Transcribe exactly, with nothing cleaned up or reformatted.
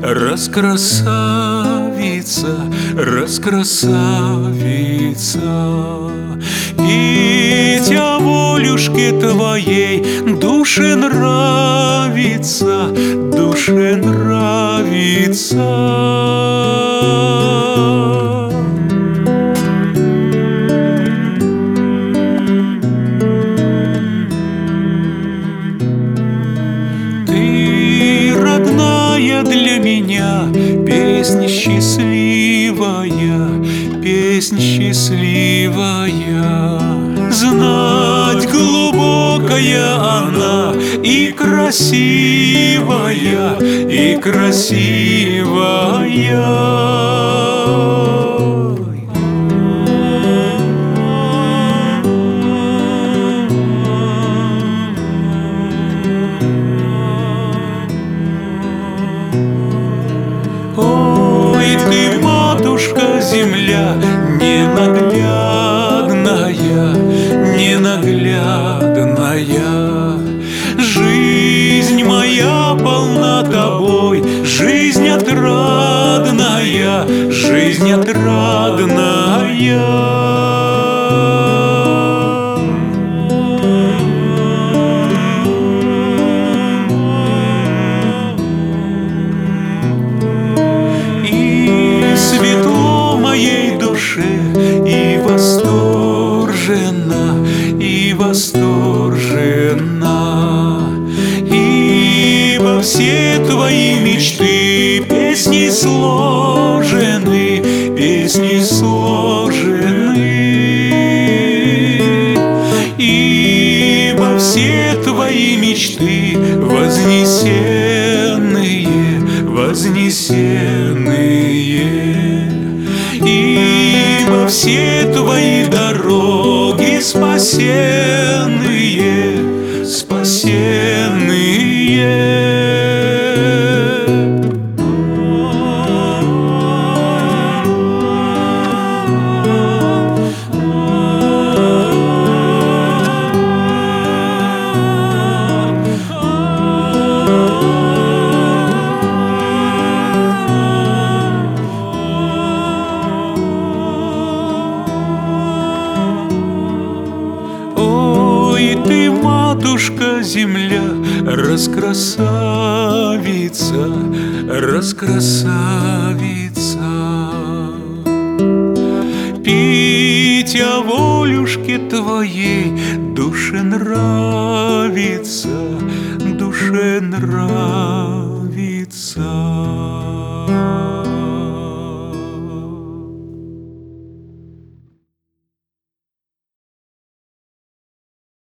раскрасавица, раскрасавица. Петь о волюшке твоей душе нравится, душе нравится. Для меня песня счастливая, песня счастливая. Знать глубокая она и красивая, и красивая. Ой, ты, матушка земля, ненаглядная, ненаглядная. Жизнь моя полна тобой, жизнь отрадная, жизнь отрадная. И восторжена, и восторжена, ибо все твои мечты песни сложены, песни сложены, ибо все твои мечты вознесенные, вознесенные. Ибо все твои дороги спасенные, спасенные. Ты, матушка земля, раскрасавица, раскрасавица. Пить о волюшке твоей душе нравится, душе нравится.